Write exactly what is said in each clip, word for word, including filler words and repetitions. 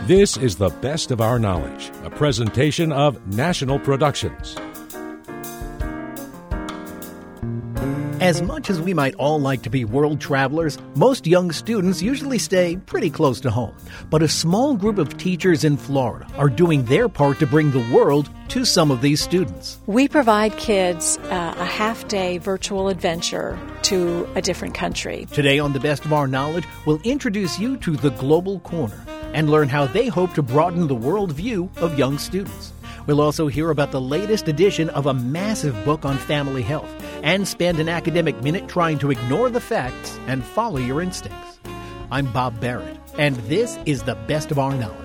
This is The Best of Our Knowledge, a presentation of National Productions. As much as we might all like to be world travelers, most young students usually stay pretty close to home. But a small group of teachers in Florida are doing their part to bring the world to some of these students. We provide kids uh, a half-day virtual adventure to a different country. Today on The Best of Our Knowledge, we'll introduce you to the Global Corner and learn how they hope to broaden the worldview of young students. We'll also hear about the latest edition of a massive book on family health and spend an academic minute trying to ignore the facts and follow your instincts. I'm Bob Barrett, and this is The Best of Our Knowledge.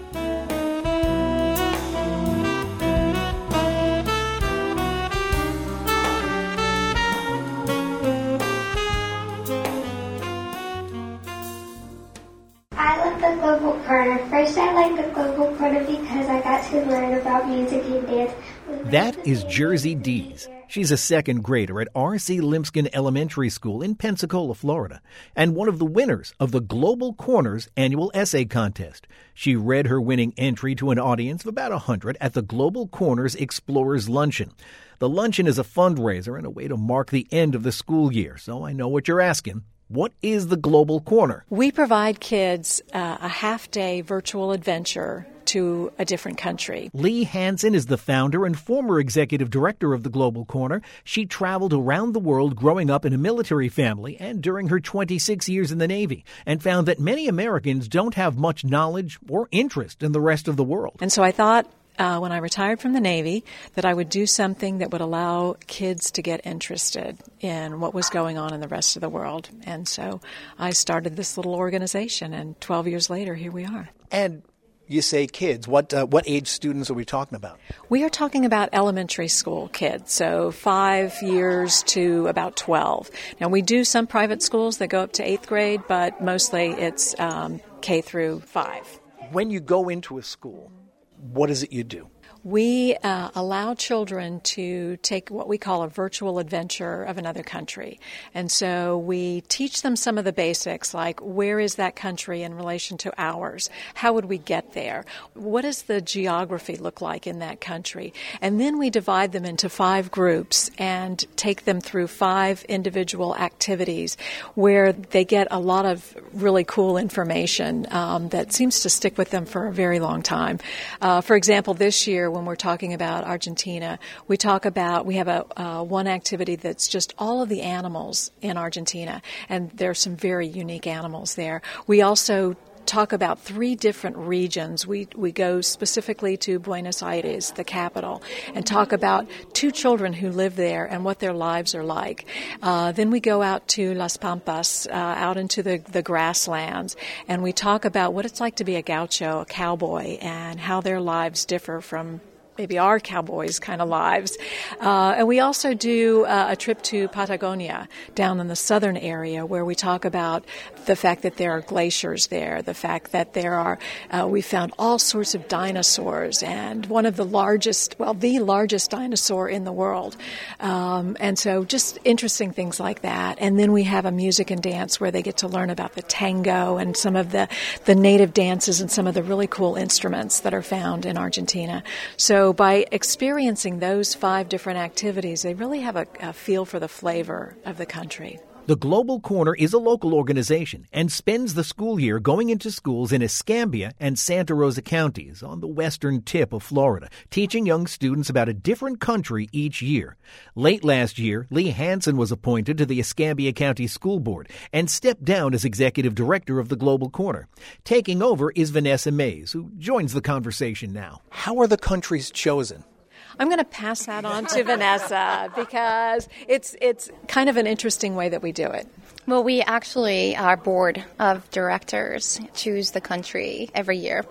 I love the Global Corner. First, I like the Global Corner because I got to learn about music and dance. That is Jersey Dees. She's a second grader at R C Limpskin Elementary School in Pensacola, Florida, and one of the winners of the Global Corner's annual essay contest. She read her winning entry to an audience of about one hundred at the Global Corner's Explorers Luncheon. The luncheon is a fundraiser and a way to mark the end of the school year, so I know what you're asking. What is the Global Corner? We provide kids uh, a half-day virtual adventure to a different country. Lee Hansen is the founder and former executive director of the Global Corner. She traveled around the world growing up in a military family and during her twenty-six years in the Navy, and found that many Americans don't have much knowledge or interest in the rest of the world. And so I thought, Uh, when I retired from the Navy, that I would do something that would allow kids to get interested in what was going on in the rest of the world. And so I started this little organization, and twelve years later, here we are. And you say kids. What uh, what age students are we talking about? We are talking about elementary school kids, so five years to about twelve. Now, we do some private schools that go up to eighth grade, but mostly it's um, K through five. When you go into a school, what is it you do? We uh, allow children to take what we call a virtual adventure of another country. And so we teach them some of the basics, like where is that country in relation to ours? How would we get there? What does the geography look like in that country? And then we divide them into five groups and take them through five individual activities where they get a lot of really cool information um, that seems to stick with them for a very long time. Uh, for example, this year, when we're talking about Argentina, we talk about, we have a uh, one activity that's just all of the animals in Argentina, and there are some very unique animals there. We also talk about three different regions. We we go specifically to Buenos Aires, the capital, and talk about two children who live there and what their lives are like. Uh, then we go out to Las Pampas, uh, out into the, the grasslands, and we talk about what it's like to be a gaucho, a cowboy, and how their lives differ from maybe our cowboys' kind of lives. Uh, and we also do uh, a trip to Patagonia, down in the southern area, where we talk about the fact that there are glaciers there, the fact that there are, uh, we found all sorts of dinosaurs, and one of the largest, well, the largest dinosaur in the world. Um, and so just interesting things like that. And then we have a music and dance where they get to learn about the tango and some of the, the native dances and some of the really cool instruments that are found in Argentina. So by experiencing those five different activities, they really have a, a feel for the flavor of the country. The Global Corner is a local organization and spends the school year going into schools in Escambia and Santa Rosa counties on the western tip of Florida, teaching young students about a different country each year. Late last year, Lee Hansen was appointed to the Escambia County School Board and stepped down as executive director of the Global Corner. Taking over is Vanessa Mays, who joins the conversation now. How are the countries chosen? I'm going to pass that on to Vanessa because it's it's kind of an interesting way that we do it. Well, we actually, our board of directors choose the country every year.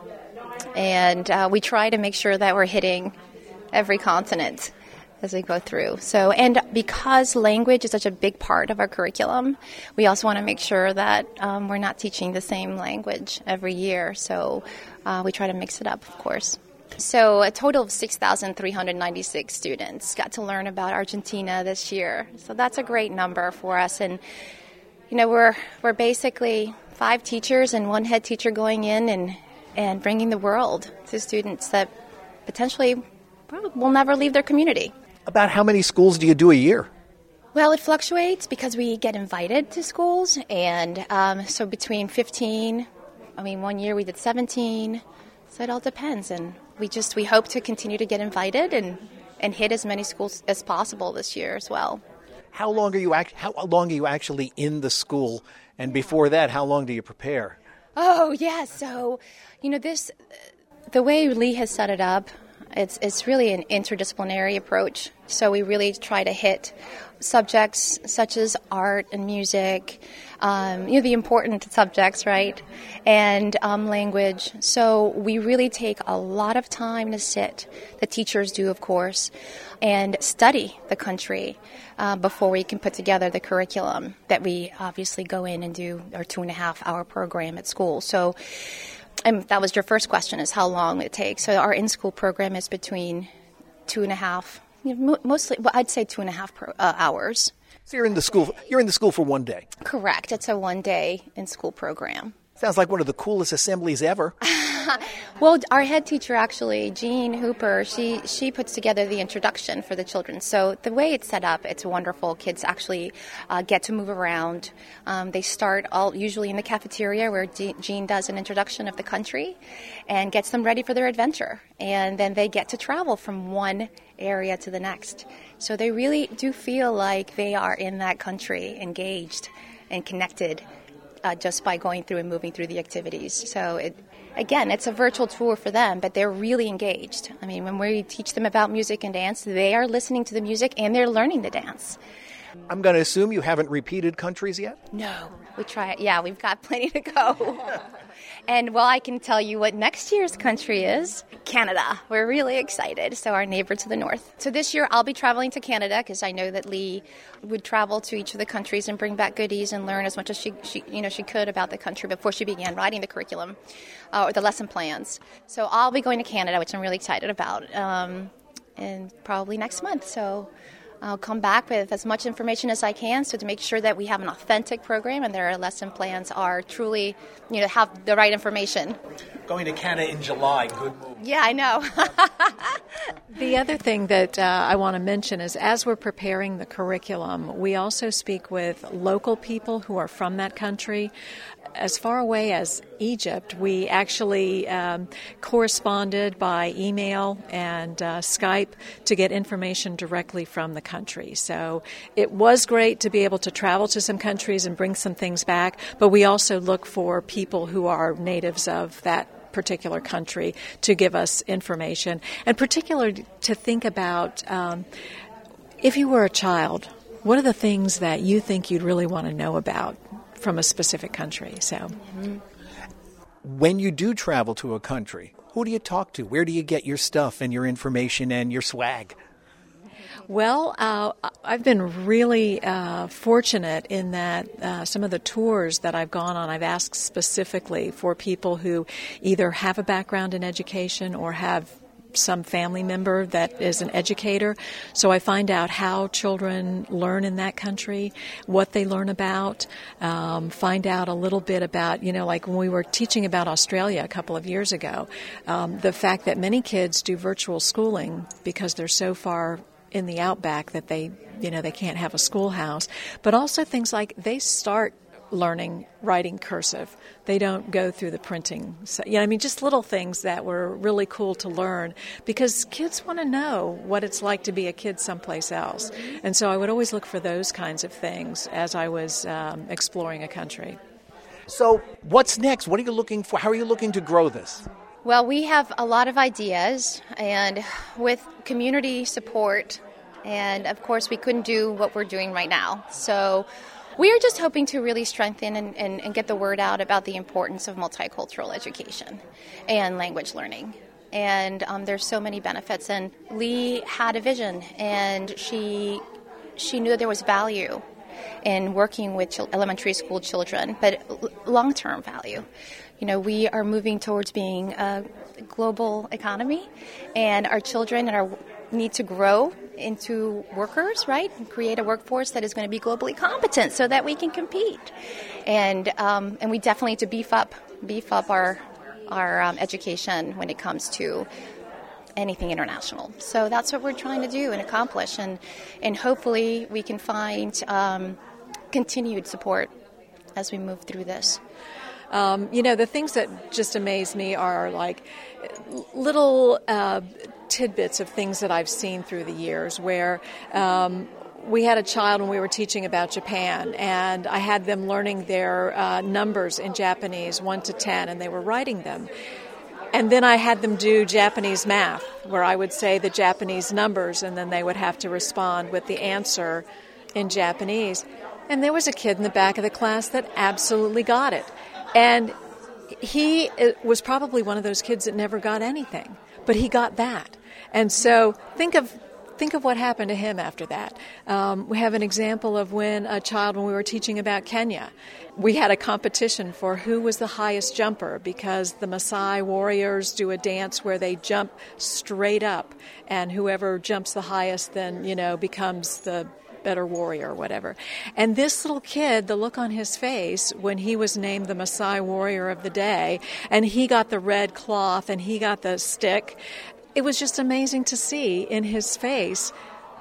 And uh, we try to make sure that we're hitting every continent as we go through. So, and because language is such a big part of our curriculum, we also want to make sure that um, we're not teaching the same language every year. So uh, we try to mix it up, of course. So a total of six thousand three hundred ninety-six students got to learn about Argentina this year. So that's a great number for us. And, you know, we're we're basically five teachers and one head teacher going in and and bringing the world to students that potentially will never leave their community. About how many schools do you do a year? Well, it fluctuates because we get invited to schools, and um, so between fifteen, I mean, one year we did seventeen, so it all depends, and we just, we hope to continue to get invited and, and hit as many schools as possible this year as well. How long are you act- How long are you actually in the school, and before that, how long do you prepare? Oh, yeah, so, you know, this, the way Lee has set it up, It's it's really an interdisciplinary approach. So we really try to hit subjects such as art and music, um, you know, the important subjects, right, and um, language. So we really take a lot of time to sit, the teachers do, of course, and study the country uh, before we can put together the curriculum that we obviously go in and do our two and a half hour program at school. So. And that was your first question, is how long it takes. So our in-school program is between two and a half, you know, mostly, well, I'd say two and a half pro, uh, hours. So you're in the school. You're in the school for one day. Correct. It's a one-day in-school program. Sounds like one of the coolest assemblies ever. Well, our head teacher, actually, Jean Hooper, she, she puts together the introduction for the children. So the way it's set up, it's wonderful. Kids actually uh, get to move around. Um, they start all usually in the cafeteria where D- Jean does an introduction of the country and gets them ready for their adventure. And then they get to travel from one area to the next. So they really do feel like they are in that country, engaged and connected. Uh, just by going through and moving through the activities. So, it, again, it's a virtual tour for them, but they're really engaged. I mean, when we teach them about music and dance, they are listening to the music and they're learning the dance. I'm going to assume you haven't repeated countries yet? No. We try it. Yeah, we've got plenty to go. And, well, I can tell you what next year's country is. Canada. We're really excited. So our neighbor to the north. So this year I'll be traveling to Canada because I know that Lee would travel to each of the countries and bring back goodies and learn as much as she, she you know, she could about the country before she began writing the curriculum uh, or the lesson plans. So I'll be going to Canada, which I'm really excited about, um, and probably next month. So I'll come back with as much information as I can so to make sure that we have an authentic program and their lesson plans are truly, you know, have the right information. Going to Canada in July, good move. Yeah, I know. The other thing that uh, I want to mention is as we're preparing the curriculum, we also speak with local people who are from that country. As far away as Egypt, we actually um, corresponded by email and uh, Skype to get information directly from the country. So it was great to be able to travel to some countries and bring some things back, but we also look for people who are natives of that particular country to give us information, and particularly to think about um, if you were a child, what are the things that you think you'd really want to know about from a specific country. So, mm-hmm. When you do travel to a country, who do you talk to? Where do you get your stuff and your information and your swag? Well, uh, I've been really uh, fortunate in that uh, some of the tours that I've gone on, I've asked specifically for people who either have a background in education or have some family member that is an educator. So I find out how children learn in that country, what they learn about, um, find out a little bit about, you know, like when we were teaching about Australia a couple of years ago, um, the fact that many kids do virtual schooling because they're so far in the outback that they, you know, they can't have a schoolhouse, but also things like they start learning writing cursive. They don't go through the printing. So, yeah, I mean, just little things that were really cool to learn because kids want to know what it's like to be a kid someplace else. And so I would always look for those kinds of things as I was um, exploring a country. So what's next? What are you looking for? How are you looking to grow this? Well, we have a lot of ideas, and with community support, and of course we couldn't do what we're doing right now. So we are just hoping to really strengthen and, and, and get the word out about the importance of multicultural education and language learning. And um, there's so many benefits. And Lee had a vision, and she she knew there was value in working with ch- elementary school children, but l- long-term value. You know, we are moving towards being a global economy, and our children and our need to grow into workers, right, and create a workforce that is going to be globally competent so that we can compete. And um, and we definitely need to beef up beef up our our um, education when it comes to anything international. So that's what we're trying to do and accomplish, and and hopefully we can find um, continued support as we move through this. Um, you know, the things that just amaze me are like little uh, tidbits of things that I've seen through the years where um, we had a child when we were teaching about Japan, and I had them learning their uh, numbers in Japanese, one to ten, and they were writing them. And then I had them do Japanese math, where I would say the Japanese numbers, and then they would have to respond with the answer in Japanese. And there was a kid in the back of the class that absolutely got it. And he was probably one of those kids that never got anything, but he got that. And so think of think of what happened to him after that. Um, we have an example of when a child, when we were teaching about Kenya, we had a competition for who was the highest jumper, because the Maasai warriors do a dance where they jump straight up, and whoever jumps the highest then, you know, becomes the better warrior or whatever. And this little kid, the look on his face when he was named the Maasai warrior of the day, and he got the red cloth and he got the stick, it was just amazing to see in his face.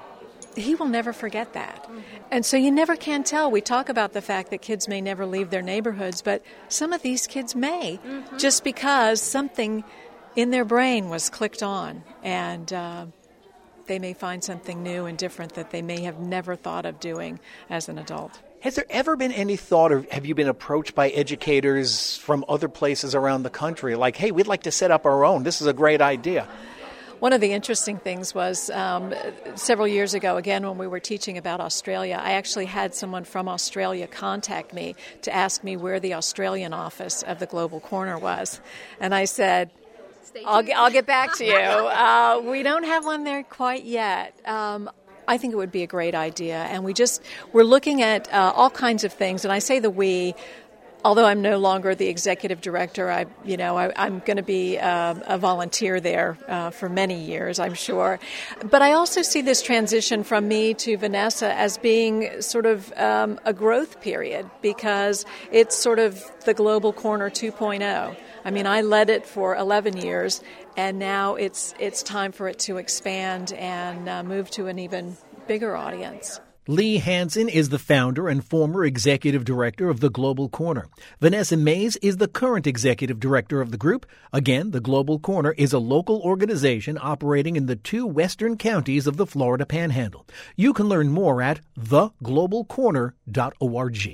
He will never forget that. Mm-hmm. And so you never can tell. We talk about the fact that kids may never leave their neighborhoods, but some of these kids may, mm-hmm. just because something in their brain was clicked on, and uh, they may find something new and different that they may have never thought of doing as an adult. Has there ever been any thought, or have you been approached by educators from other places around the country, like, hey, we'd like to set up our own, this is a great idea? One of the interesting things was um, several years ago, again, when we were teaching about Australia, I actually had someone from Australia contact me to ask me where the Australian office of the Global Corner was. And I said, I'll, I'll get back to you. Uh, we don't have one there quite yet. Um, I think it would be a great idea. And we just, we're looking at uh, all kinds of things. And I say the we, although I'm no longer the executive director, I, you know, I, I'm going to be uh, a volunteer there uh, for many years, I'm sure. But I also see this transition from me to Vanessa as being sort of um, a growth period, because it's sort of the Global Corner two point oh. I mean, I led it for eleven years, and now it's it's time for it to expand and uh, move to an even bigger audience. Lee Hansen is the founder and former executive director of the Global Corner. Vanessa Mays is the current executive director of the group. Again, the Global Corner is a local organization operating in the two western counties of the Florida Panhandle. You can learn more at the global corner dot org.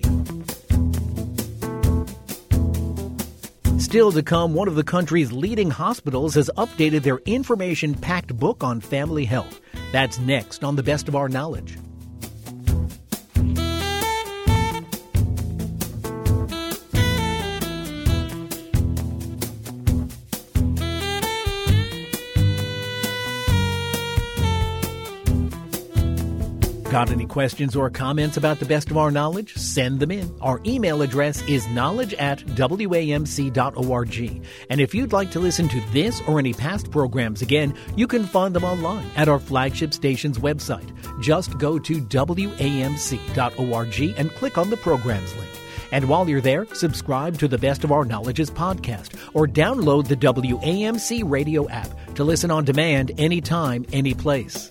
Still to come, one of the country's leading hospitals has updated their information-packed book on family health. That's next on The Best of Our Knowledge. Got any questions or comments about The Best of Our Knowledge? Send them in. Our email address is knowledge at w a m c dot org. And if you'd like to listen to this or any past programs again, you can find them online at our flagship station's website. Just go to w a m c dot org and click on the programs link. And while you're there, subscribe to the Best of Our Knowledge's podcast or download the W A M C radio app to listen on demand anytime, any place.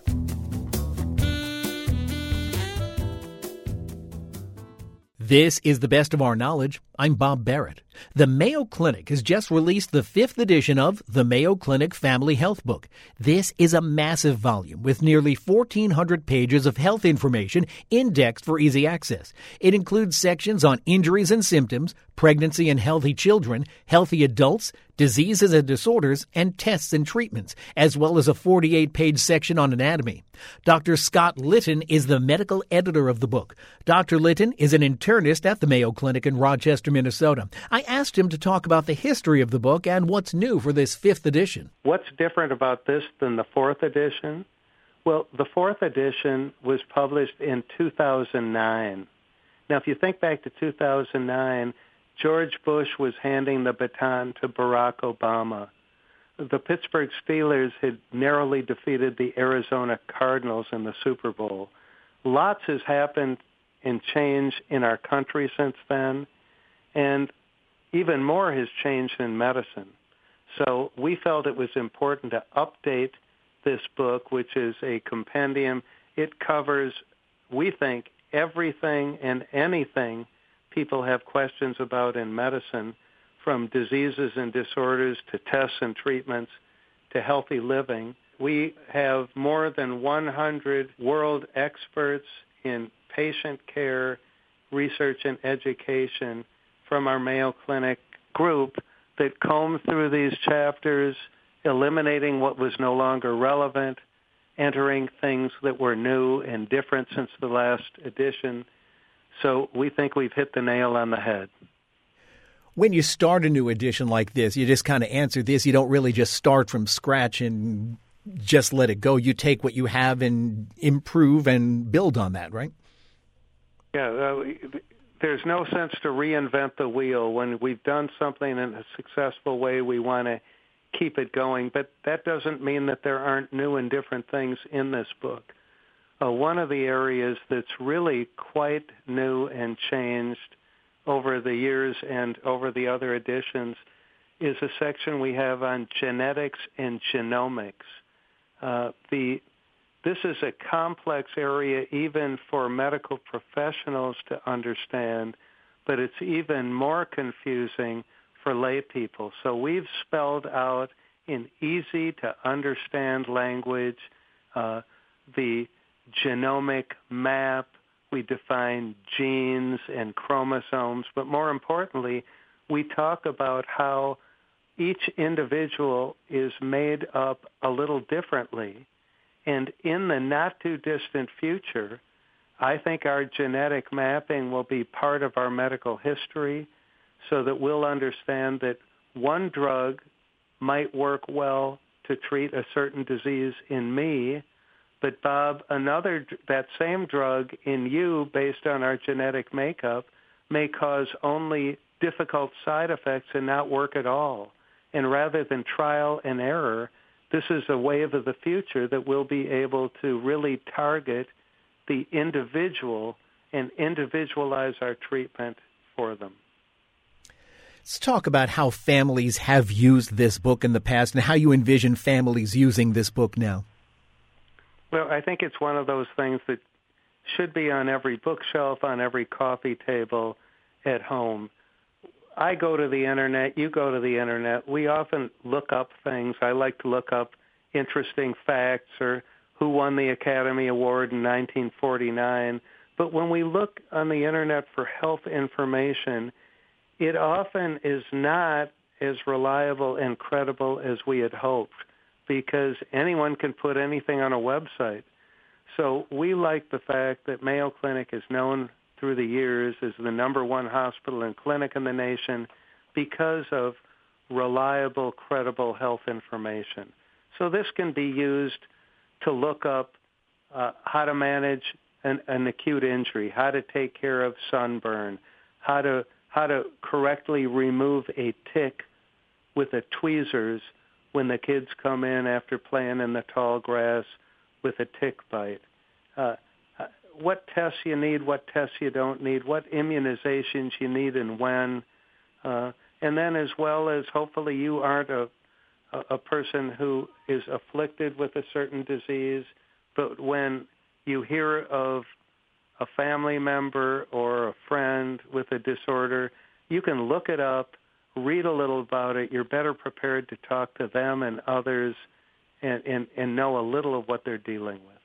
This is The Best of Our Knowledge. I'm Bob Barrett. The Mayo Clinic has just released the fifth edition of the Mayo Clinic Family Health Book. This is a massive volume with nearly fourteen hundred pages of health information indexed for easy access. It includes sections on injuries and symptoms, pregnancy and healthy children, healthy adults, diseases and disorders, and tests and treatments, as well as a forty-eight page section on anatomy. Doctor Scott Litton is the medical editor of the book. Doctor Litton is an internist at the Mayo Clinic in Rochester, Minnesota. I asked him to talk about the history of the book and what's new for this fifth edition. What's different about this than the fourth edition? Well, the fourth edition was published in two thousand nine. Now, if you think back to two thousand nine, George Bush was handing the baton to Barack Obama. The Pittsburgh Steelers had narrowly defeated the Arizona Cardinals in the Super Bowl. Lots has happened and changed in our country since then, and even more has changed in medicine. So we felt it was important to update this book, which is a compendium. It covers, we think, everything and anything people have questions about in medicine, from diseases and disorders to tests and treatments to healthy living. We have more than one hundred world experts in patient care, research, and education from our Mayo Clinic group that comb through these chapters, eliminating what was no longer relevant, entering things that were new and different since the last edition. So we think we've hit the nail on the head. When you start a new edition like this, you just kind of answer this. You don't really just start from scratch and just let it go. You take what you have and improve and build on that, right? Yeah, uh, there's no sense to reinvent the wheel. When we've done something in a successful way, we want to keep it going. But that doesn't mean that there aren't new and different things in this book. Uh, one of the areas that's really quite new and changed over the years and over the other editions is a section we have on genetics and genomics. Uh, the This is a complex area even for medical professionals to understand, but it's even more confusing for lay people. So we've spelled out in easy-to-understand language uh, the genomic map. We define genes and chromosomes, but more importantly, we talk about how each individual is made up a little differently. And in the not-too-distant future, I think our genetic mapping will be part of our medical history so that we'll understand that one drug might work well to treat a certain disease in me, but Bob, another that same drug in you, based on our genetic makeup, may cause only difficult side effects and not work at all. And rather than trial and error, this is a wave of the future that we'll be able to really target the individual and individualize our treatment for them. Let's talk about how families have used this book in the past and how you envision families using this book now. Well, I think it's one of those things that should be on every bookshelf, on every coffee table at home. I go to the Internet, you go to the Internet. We often look up things. I like to look up interesting facts or who won the Academy Award in nineteen forty-nine. But when we look on the Internet for health information, it often is not as reliable and credible as we had hoped, because anyone can put anything on a website. So we like the fact that Mayo Clinic is known through the years as the number one hospital and clinic in the nation because of reliable, credible health information. So this can be used to look up uh, how to manage an, an acute injury, how to take care of sunburn, how to how to correctly remove a tick with the tweezers when the kids come in after playing in the tall grass with a tick bite. Uh, what tests you need, what tests you don't need, what immunizations you need and when. Uh, and then as well as hopefully you aren't a, a person who is afflicted with a certain disease, but when you hear of a family member or a friend with a disorder, you can look it up, read a little about it. You're better prepared to talk to them and others and, and, and know a little of what they're dealing with.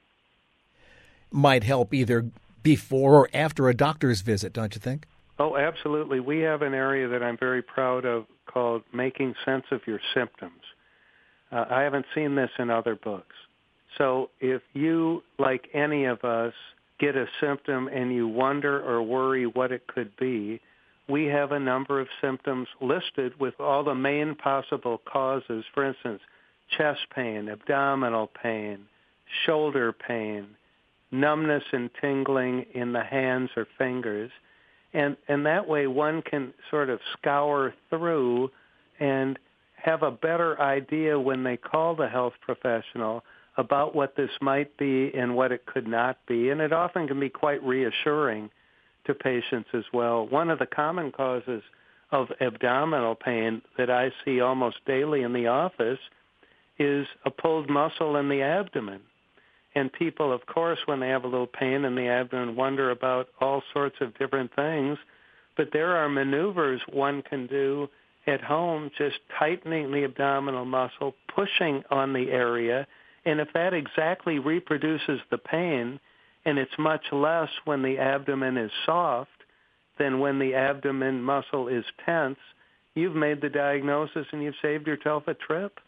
Might help either before or after a doctor's visit, don't you think? Oh, absolutely. We have an area that I'm very proud of called Making Sense of Your Symptoms. Uh, I haven't seen this in other books. So if you, like any of us, get a symptom and you wonder or worry what it could be, we have a number of symptoms listed with all the main possible causes. For instance, chest pain, abdominal pain, shoulder pain, numbness and tingling in the hands or fingers. And, and that way one can sort of scour through and have a better idea when they call the health professional about what this might be and what it could not be. And it often can be quite reassuring to patients as well. One of the common causes of abdominal pain that I see almost daily in the office is a pulled muscle in the abdomen. And people, of course, when they have a little pain in the abdomen, wonder about all sorts of different things. But there are maneuvers one can do at home, just tightening the abdominal muscle, pushing on the area. And if that exactly reproduces the pain, and it's much less when the abdomen is soft than when the abdomen muscle is tense, you've made the diagnosis and you've saved yourself a trip.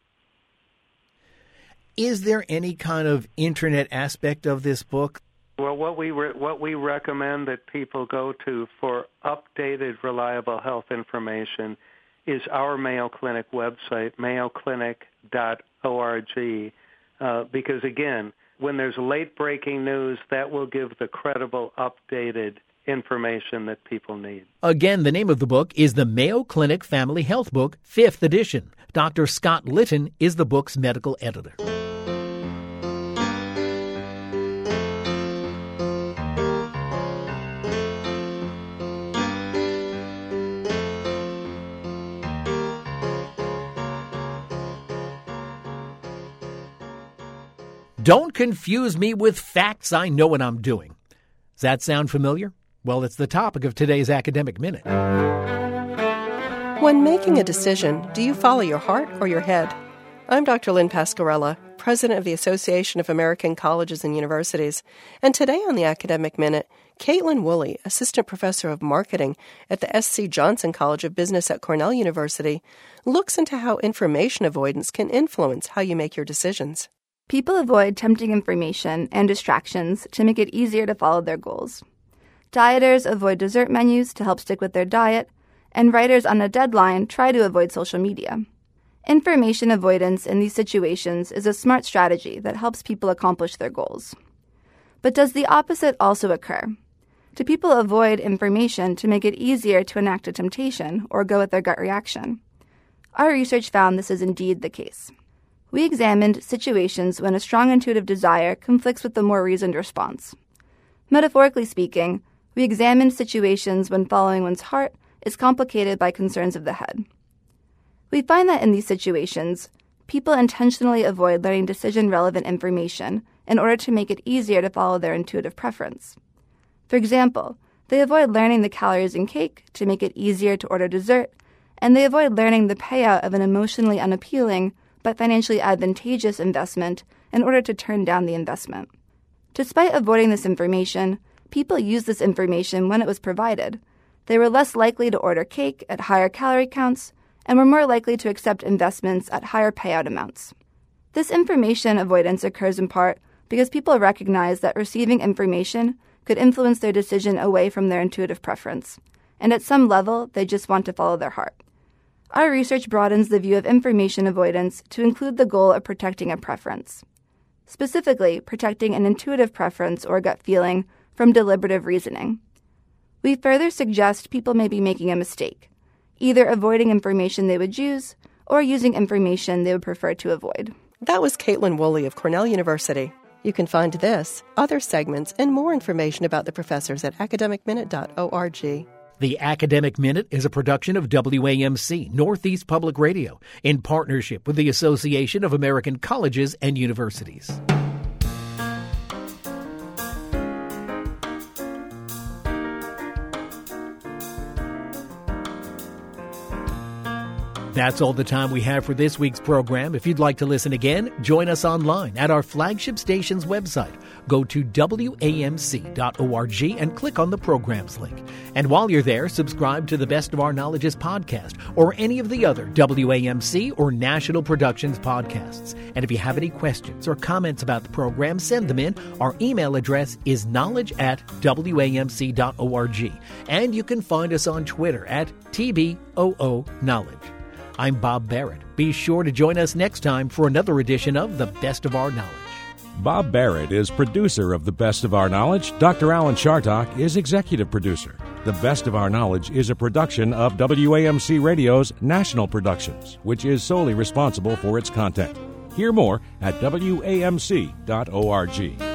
Is there any kind of internet aspect of this book? Well, what we re- what we recommend that people go to for updated, reliable health information is our Mayo Clinic website, mayo clinic dot org, uh, because, again, when there's late-breaking news, that will give the credible, updated information that people need. Again, the name of the book is the Mayo Clinic Family Health Book, fifth edition. Doctor Scott Litton is the book's medical editor. Don't confuse me with facts. I know what I'm doing. Does that sound familiar? Well, it's the topic of today's Academic Minute. When making a decision, do you follow your heart or your head? I'm Doctor Lynn Pasquarella, President of the Association of American Colleges and Universities. And today on the Academic Minute, Caitlin Woolley, Assistant Professor of Marketing at the S C Johnson College of Business at Cornell University, looks into how information avoidance can influence how you make your decisions. People avoid tempting information and distractions to make it easier to follow their goals. Dieters avoid dessert menus to help stick with their diet, and writers on a deadline try to avoid social media. Information avoidance in these situations is a smart strategy that helps people accomplish their goals. But does the opposite also occur? Do people avoid information to make it easier to enact a temptation or go with their gut reaction? Our research found this is indeed the case. We examined situations when a strong intuitive desire conflicts with a more reasoned response. Metaphorically speaking, we examined situations when following one's heart is complicated by concerns of the head. We find that in these situations, people intentionally avoid learning decision-relevant information in order to make it easier to follow their intuitive preference. For example, they avoid learning the calories in cake to make it easier to order dessert, and they avoid learning the payout of an emotionally unappealing but financially advantageous investment in order to turn down the investment. Despite avoiding this information, people used this information when it was provided. They were less likely to order cake at higher calorie counts and were more likely to accept investments at higher payout amounts. This information avoidance occurs in part because people recognize that receiving information could influence their decision away from their intuitive preference, and at some level, they just want to follow their heart. Our research broadens the view of information avoidance to include the goal of protecting a preference, specifically protecting an intuitive preference or gut feeling from deliberative reasoning. We further suggest people may be making a mistake, either avoiding information they would use or using information they would prefer to avoid. That was Caitlin Woolley of Cornell University. You can find this, other segments, and more information about the professors at academic minute dot org. The Academic Minute is a production of W A M C, Northeast Public Radio, in partnership with the Association of American Colleges and Universities. That's all the time we have for this week's program. If you'd like to listen again, join us online at our flagship station's website. Go to W A M C dot org and click on the programs link. And while you're there, subscribe to the Best of Our Knowledges podcast or any of the other W A M C or National Productions podcasts. And if you have any questions or comments about the program, send them in. Our email address is knowledge at W A M C dot org. And you can find us on Twitter at T B O O Knowledge. I'm Bob Barrett. Be sure to join us next time for another edition of The Best of Our Knowledge. Bob Barrett is producer of The Best of Our Knowledge. Doctor Alan Chartock is executive producer. The Best of Our Knowledge is a production of W A M C Radio's National Productions, which is solely responsible for its content. Hear more at W A M C dot org.